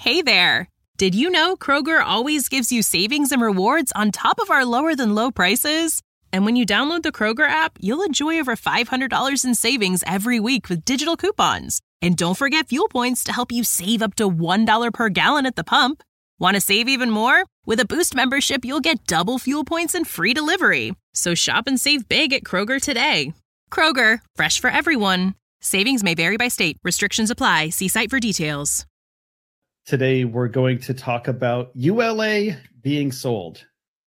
Hey there! Did you know Kroger always gives you savings and rewards on top of our lower-than-low prices? And when you download the Kroger app, you'll enjoy over $500 in savings every week with digital coupons. And don't forget fuel points to help you save up to $1 per gallon at the pump. Want to save even more? With a Boost membership, you'll get double fuel points and free delivery. So shop and save big at Kroger today. Kroger, fresh for everyone. Savings may vary by state. Restrictions apply. See site for details. Today, we're going to talk about ULA being sold.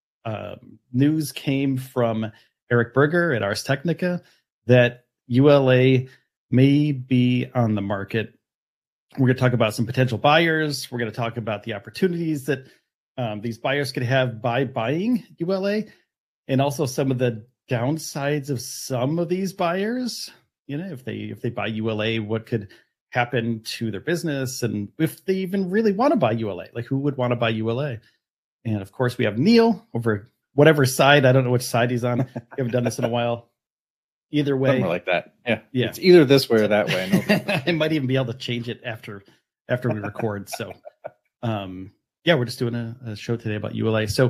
News came from Eric Berger at Ars Technica that ULA may be on the market. We're going to talk about some potential buyers. We're going to talk about the opportunities that these buyers could have by buying ULA, and also some of the downsides of some of these buyers. You know, if they buy ULA, what could happen to their business, and if they even really want to buy ULA, like who would want to buy ULA? And of course, we have Neil over whatever side. I don't know which side he's on. We haven't done this in a while. Either way, somewhere like that. Yeah. It's either this way or that way. No. I might even be able to change it after we record. So, we're just doing a show today about ULA. So,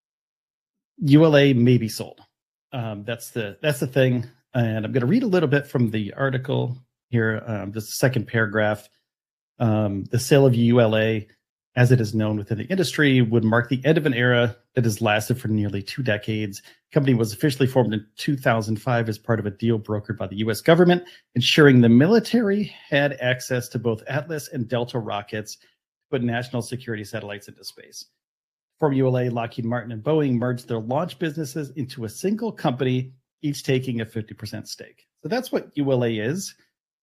ULA may be sold. That's the thing. And I'm going to read a little bit from the article here. The second paragraph. The sale of ULA, as it is known within the industry, would mark the end of an era that has lasted for nearly 2 decades. The company was officially formed in 2005 as part of a deal brokered by the U.S. government, ensuring the military had access to both Atlas and Delta rockets to put national security satellites into space. From ULA, Lockheed Martin and Boeing merged their launch businesses into a single company, each taking a 50% stake. So that's what ULA is.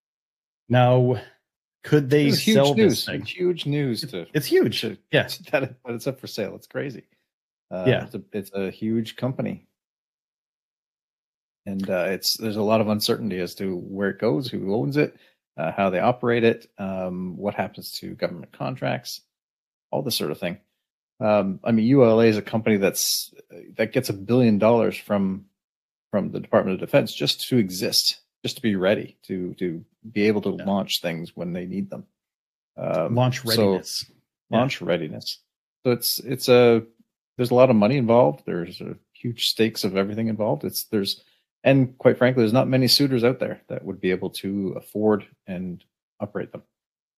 Now, could they sell this thing? It's huge news. It's huge. Yes, but it's up for sale. It's crazy. It's a huge company, and there's a lot of uncertainty as to where it goes, who owns it, how they operate it, what happens to government contracts, all this sort of thing. ULA is a company that gets $1 billion from the Department of Defense just to exist, just to be ready to be able to launch things when they need them. Launch readiness. Launch readiness. So there's a lot of money involved. There's huge stakes of everything involved. And quite frankly, there's not many suitors out there that would be able to afford and operate them.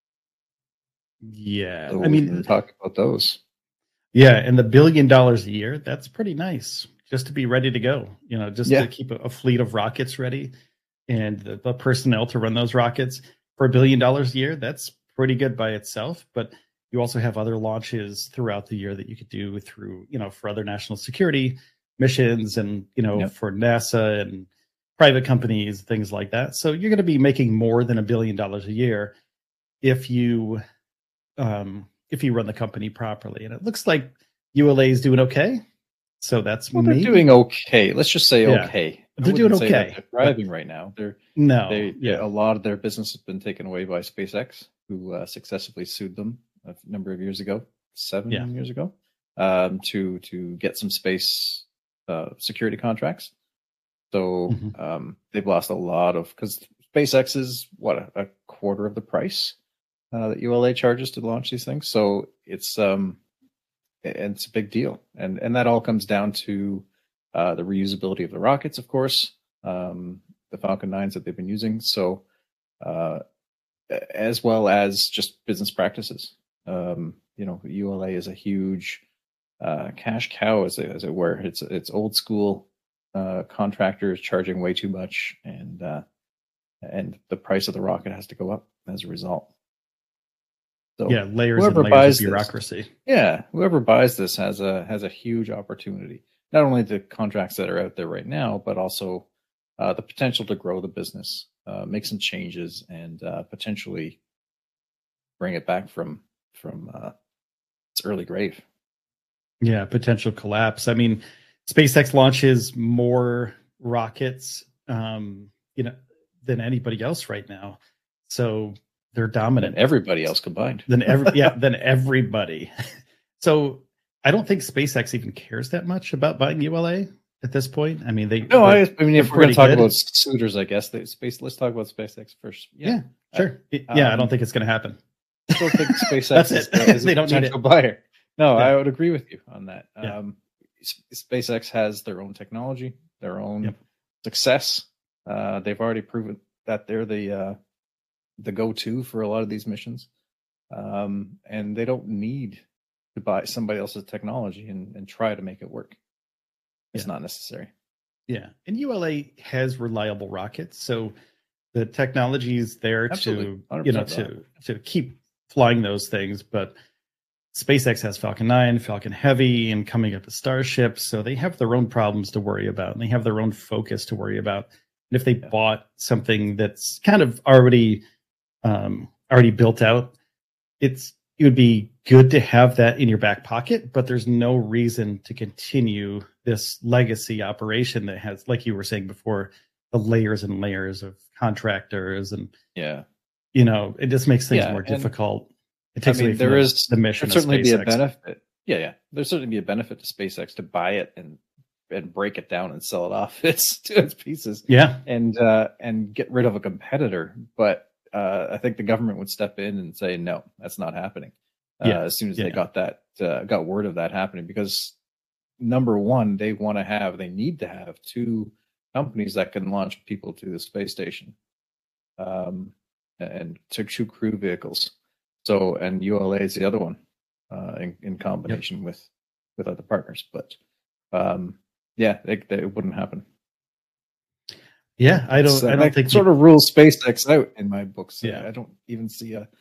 Yeah. So we can talk about those. Yeah. And the $1 billion a year, that's pretty nice just to be ready to go, to keep a fleet of rockets ready and the personnel to run those rockets for $1 billion a year. That's pretty good by itself. But you also have other launches throughout the year that you could do through, for other national security missions and, for NASA and private companies, things like that. So you're going to be making more than $1 billion a year if you run the company properly. And it looks like ULA is doing okay. So that's they're doing okay. Let's just say okay. They're doing okay. They're thriving right now. A lot of their business has been taken away by SpaceX, who successfully sued them a number of years ago, 7 years ago, to get some space security contracts. So they've lost a lot because SpaceX is a quarter of the price that ULA charges to launch these things. So it's a big deal, and that all comes down to the reusability of the rockets, of course, the Falcon 9s that they've been using. So as well as just business practices. ULA is a huge cash cow, as it were. It's old school contractors charging way too much, and the price of the rocket has to go up as a result. So layers and layers of bureaucracy. Whoever buys this has a huge opportunity. Not only the contracts that are out there right now, but also the potential to grow the business, make some changes, and potentially bring it back from its early grave. Yeah, potential collapse. I mean, SpaceX launches more rockets, than anybody else right now. So they're dominant. Than everybody else combined. Than everybody. So I don't think SpaceX even cares that much about buying ULA at this point. I mean, if we're going to talk about suitors, I guess let's talk about SpaceX first. Sure. I don't think it's going to happen. still think SpaceX is they a don't potential buyer. No, I would agree with you on that. SpaceX has their own technology, their own success. They've already proven that they're the go-to for a lot of these missions, and they don't need to buy somebody else's technology and try to make it work. It's not necessary. Yeah, and ULA has reliable rockets, so the technology is there to to keep flying those things. But SpaceX has Falcon 9, Falcon Heavy, and coming up to Starship, so they have their own problems to worry about, and they have their own focus to worry about. And if they bought something that's kind of already built out, it would be good to have that in your back pocket, but there's no reason to continue this legacy operation that has, like you were saying before, the layers and layers of contractors, and it just makes things more difficult. It takes away from the mission. There'd certainly be a benefit. There's certainly be a benefit to SpaceX to buy it and break it down and sell it off to its pieces. And get rid of a competitor. But I think the government would step in and say, no, that's not happening. As soon as they got word of that happening, because number one, they need to have two companies that can launch people to the space station, and to two crew vehicles. So, and ULA is the other one, in combination with other partners. But it wouldn't happen. Yeah, I don't think sort of rules SpaceX out in my books. I don't even see a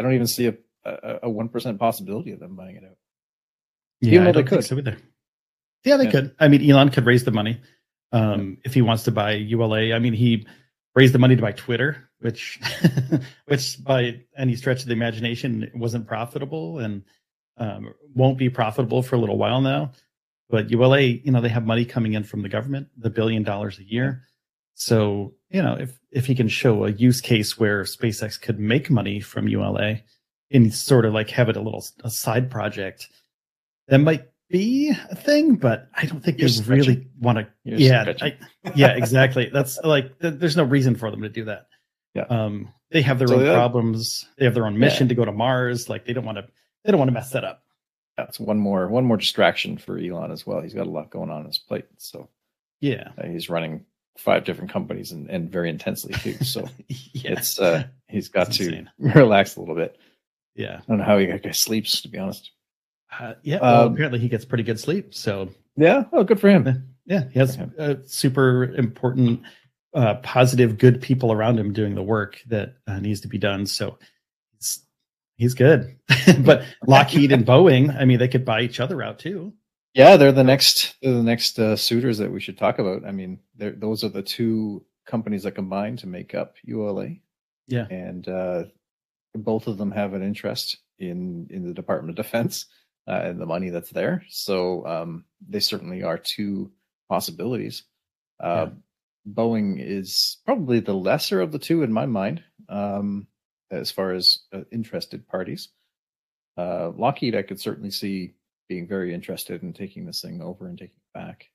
1% possibility of them buying it out. Even though they could. So either. Yeah, they could. I mean, Elon could raise the money if he wants to buy ULA. I mean, he raised the money to buy Twitter, which by any stretch of the imagination wasn't profitable and won't be profitable for a little while now. But ULA, they have money coming in from the government, the $1 billion a year. So, if he can show a use case where SpaceX could make money from ULA and sort of like have it a side project, that might be a thing, but I don't think they really want to. Exactly. That's like, there's no reason for them to do that. They have their own problems. They have their own mission to go to Mars. Like they don't want to mess that up. That's one more distraction for Elon as well. He's got a lot going on his plate. So he's running 5 different companies and very intensely too. So it's he's got to relax a little bit. I don't know how he sleeps, to be honest. Apparently he gets pretty good sleep. So good for him. He has super important, positive, good people around him doing the work that needs to be done. So he's good. But Lockheed and Boeing, I mean, they could buy each other out too. Yeah, they're the next suitors that we should talk about. I mean, those are the two companies that combine to make up ULA. Yeah, and both of them have an interest in the Department of Defense and the money that's there. So they certainly are two possibilities. Boeing is probably the lesser of the two in my mind, as far as interested parties. Lockheed, I could certainly see being very interested in taking this thing over and taking it back.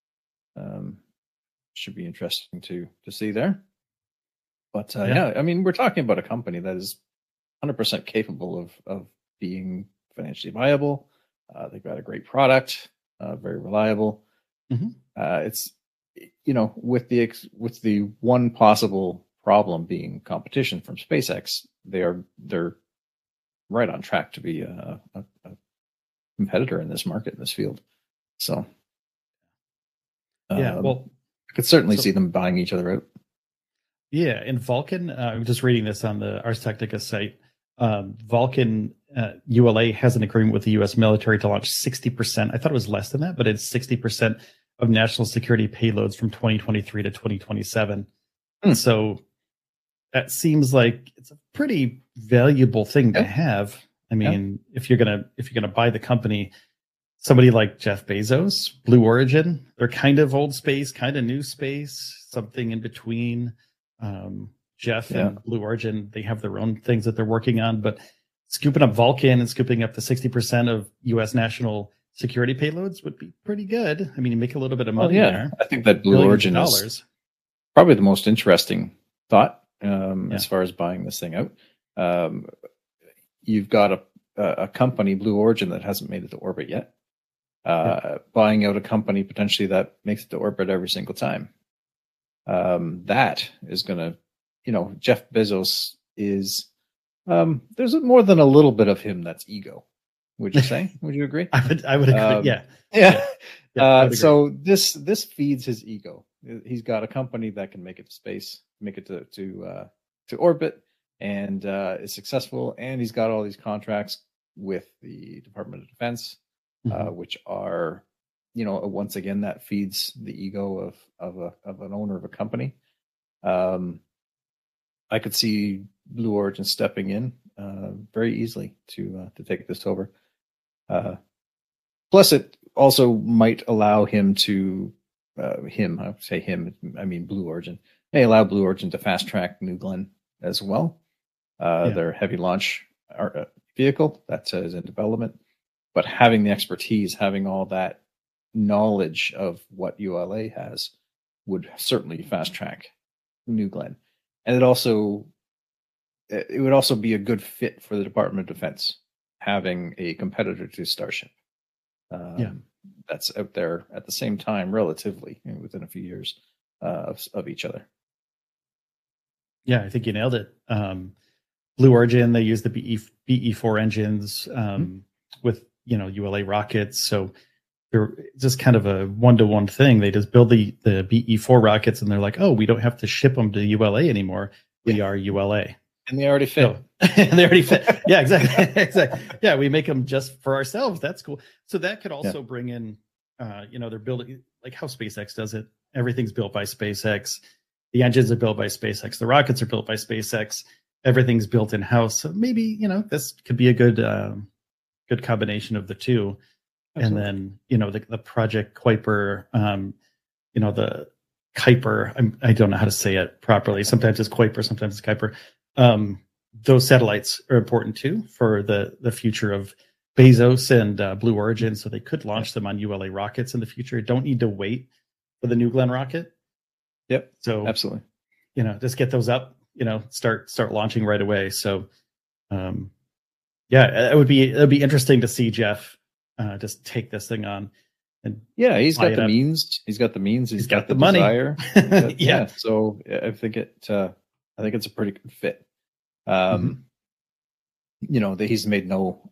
Should be interesting to see there. But I mean, we're talking about a company that is 100% capable of being financially viable. They've got a great product, very reliable. It's with the one possible problem being competition from SpaceX, they're right on track to be a competitor in this market, in this field. So I could certainly see them buying each other out. Yeah, and Vulcan, I'm just reading this on the Ars Technica site. Vulcan ULA has an agreement with the U.S. military to launch 60%. I thought it was less than that, but it's 60% of national security payloads from 2023 to 2027. So that seems like it's a pretty valuable thing to have. I mean, if you're gonna buy the company, somebody like Jeff Bezos, Blue Origin, they're kind of old space, kind of new space, something in between. Jeff and Blue Origin, they have their own things that they're working on, but scooping up Vulcan and scooping up the 60% of U.S. national security payloads would be pretty good. I mean, you make a little bit of money there. I think that Blue Origin is probably the most interesting thought as far as buying this thing out. you've got a company, Blue Origin, that hasn't made it to orbit yet, buying out a company potentially that makes it to orbit every single time. That is going to, Jeff Bezos is, there's more than a little bit of him that's ego. Would you say? Would you agree? I would agree. Yeah. So this feeds his ego. He's got a company that can make it to space, make it to orbit, and is successful. And he's got all these contracts with the Department of Defense, which are, once again, that feeds the ego of an owner of a company. I could see Blue Origin stepping in very easily to take this over. Plus, it also might allow him to I would say him, I mean Blue Origin, may allow Blue Origin to fast track New Glenn as well. Their heavy launch vehicle that is in development, but having the expertise, having all that knowledge of what ULA has would certainly fast track New Glenn. And it would also be a good fit for the Department of Defense, having a competitor to Starship. That's out there at the same time, relatively within a few years of each other. Yeah, I think you nailed it. Blue Origin, they use the BE4 engines with ULA rockets, so they're just kind of a one-to-one thing. They just build the BE4 rockets, and they're like, oh, we don't have to ship them to ULA anymore. We are ULA. And they already fit. They already fit. Yeah, exactly. Exactly. Yeah, we make them just for ourselves. That's cool. So that could also bring in, they're building like how SpaceX does it. Everything's built by SpaceX. The engines are built by SpaceX. The rockets are built by SpaceX. Everything's built in house. So maybe this could be a good combination of the two. Absolutely. And then the Project Kuiper, the Kuiper. I don't know how to say it properly. Sometimes it's Kuiper, sometimes it's Kuiper. Those satellites are important too for the future of Bezos and Blue Origin, so they could launch them on ULA rockets in the future. Don't need to wait for the New Glenn rocket. Yep. So absolutely, just get those up. Start launching right away. So, it would be interesting to see Jeff just take this thing on. And he's got the means. He's got the means. He's got the money. Desire. So I think it's a pretty good fit. That he's made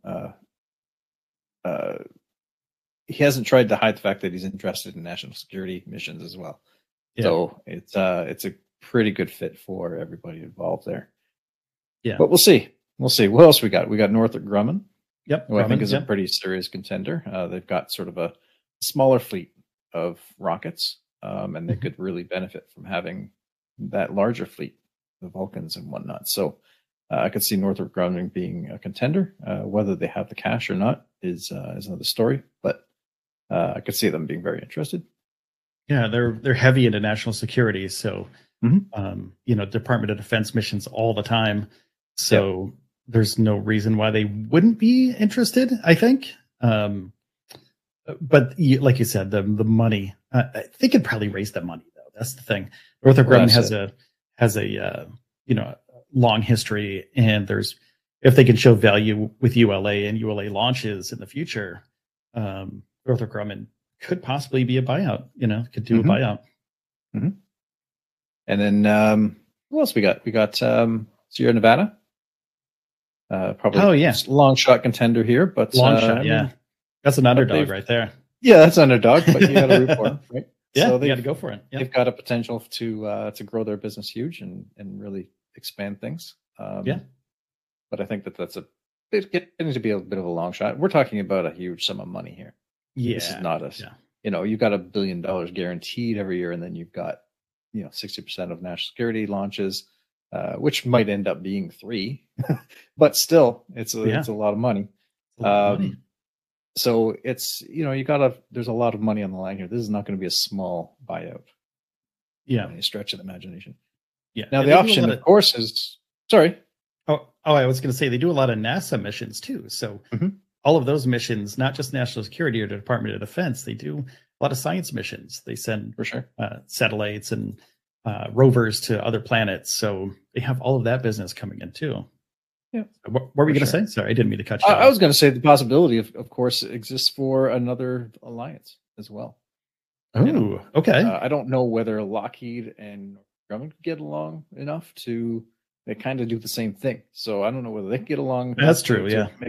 he hasn't tried to hide the fact that he's interested in national security missions as well. Yeah. So it's a pretty good fit for everybody involved there. Yeah. But we'll see. What else we got? We got Northrop Grumman. Yep. Who I think is a pretty serious contender. They've got sort of a smaller fleet of rockets, and they could really benefit from having that larger fleet, the Vulcans and whatnot. So I could see Northrop Grumman being a contender. Whether they have the cash or not is another story, but I could see them being very interested. Yeah, they're heavy into national security, so Department of Defense missions all the time. So there's no reason why they wouldn't be interested, I think. But like you said, the money, they could probably raise the money though. That's the thing. Northrop Grumman has a long history, and if they can show value with ULA and ULA launches in the future, Northrop Grumman could possibly be a buyout. Could do a buyout. Mm-hmm. And then who else we got? We got Sierra Nevada. Probably long shot contender here, but long shot, that's an underdog right there. Yeah, that's an underdog, but you got to root for them, right? Yeah, so you got to go for it. They've got a potential to grow their business huge and really expand things. But I think that's getting to be a bit of a long shot. We're talking about a huge sum of money here. Yeah, this is not you've got $1 billion guaranteed every year, and then you've got 60% of national security launches, which might end up being 3, but still, it's a lot of money. So it's there's a lot of money on the line here. This is not going to be a small buyout. Yeah, any stretch of the imagination. Yeah. Now the option, of course, is sorry. Oh, I was going to say they do a lot of NASA missions too. So all of those missions, not just national security or the Department of Defense, they do a lot of science missions. They send for sure satellites and rovers to other planets. So they have all of that business coming in too. Yeah. What were we going to say? Sorry, I didn't mean to cut you off. I was going to say the possibility, of course, exists for another alliance as well. Oh, okay. I don't know whether Lockheed and Grumman get along enough to they kind of do the same thing. So I don't know whether they get along. That's true. Yeah, make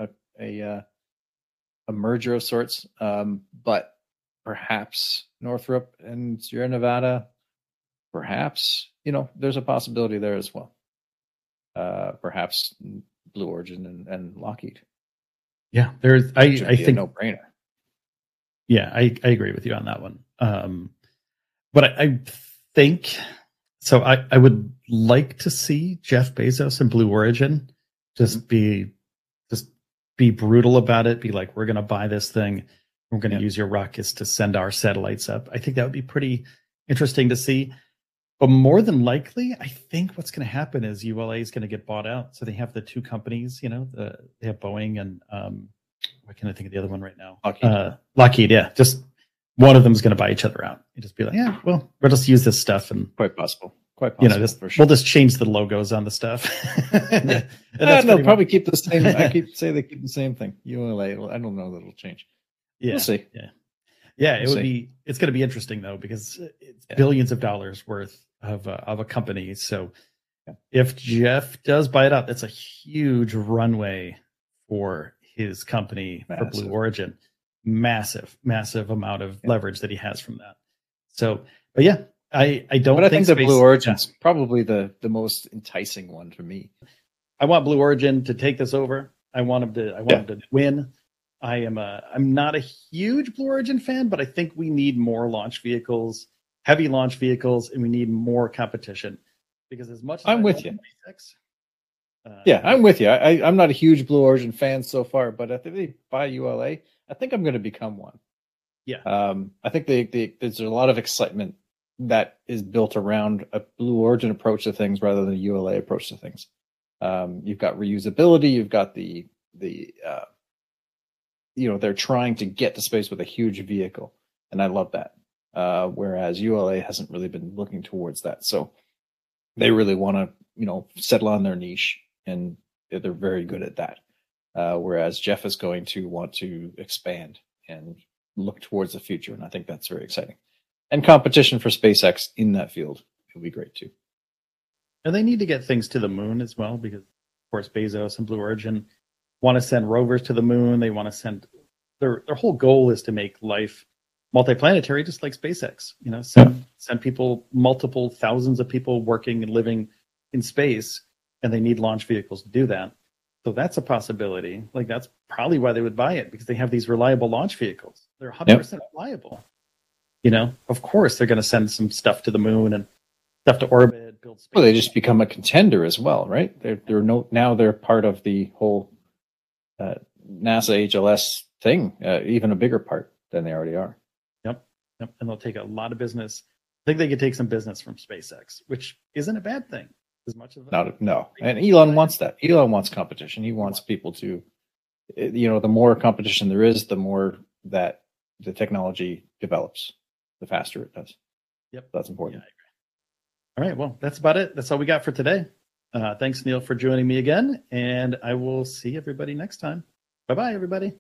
a merger of sorts. But perhaps Northrop and Sierra Nevada, perhaps there's a possibility there as well. Perhaps Blue Origin and Lockheed. Yeah, there's. I think a no-brainer. Yeah, I agree with you on that one. But I think so. I would like to see Jeff Bezos and Blue Origin just be brutal about it. Be like, we're going to buy this thing. We're going to use your rockets to send our satellites up. I think that would be pretty interesting to see. But more than likely, I think what's going to happen is ULA is going to get bought out. So they have the two companies. They have Boeing and why can't I think of the other one right now? Lockheed, yeah. Just one of them is going to buy each other out. You just be like, yeah, well, we'll just use this stuff and quite possible. For sure. We'll just change the logos on the stuff. And they'll probably keep the same. I keep saying they keep the same thing. ULA. Well, I don't know that it'll change. Yeah, we'll see. Yeah. It's going to be interesting though because it's billions of dollars worth of a company. So if Jeff does buy it out, that's a huge runway for his company for Blue Origin. Massive amount of leverage that he has from that. So, but yeah, I don't. But I think the Blue Origin's probably the most enticing one for me. I want Blue Origin to take this over. I want him to win. I'm not a huge Blue Origin fan, but I think we need more launch vehicles, heavy launch vehicles, and we need more competition. Because as much as I'm with you. I'm with you. I'm not a huge Blue Origin fan so far, but if they buy ULA, I think I'm going to become one. Yeah. I think there's a lot of excitement that is built around a Blue Origin approach to things rather than a ULA approach to things. You've got reusability. You've got the they're trying to get to space with a huge vehicle, and I love that. Whereas ULA hasn't really been looking towards that, so they really want to settle on their niche, and they're very good at that. Whereas Jeff is going to want to expand and look towards the future, and I think that's very exciting. And competition for SpaceX in that field will be great too. And they need to get things to the moon as well, because of course Bezos and Blue Origin want to send rovers to the moon. They want to send their whole goal is to make life multiplanetary, just like SpaceX. Send people, multiple thousands of people working and living in space, and they need launch vehicles to do that. So that's a possibility. Like that's probably why they would buy it, because they have these reliable launch vehicles. They're 100% reliable. Of course they're going to send some stuff to the moon and stuff to orbit, build space. Well, they just become a contender as well, right? Now they're part of the whole NASA HLS thing, even a bigger part than they already are. Yep. And they'll take a lot of business. I think they could take some business from SpaceX, which isn't a bad thing. As much of no. And Elon wants that. Elon wants competition. He wants people to, the more competition there is, the more that the technology develops, the faster it does. Yep. That's important. Yeah, I agree. All right. Well, that's about it. That's all we got for today. Thanks, Neil, for joining me again. And I will see everybody next time. Bye-bye, everybody.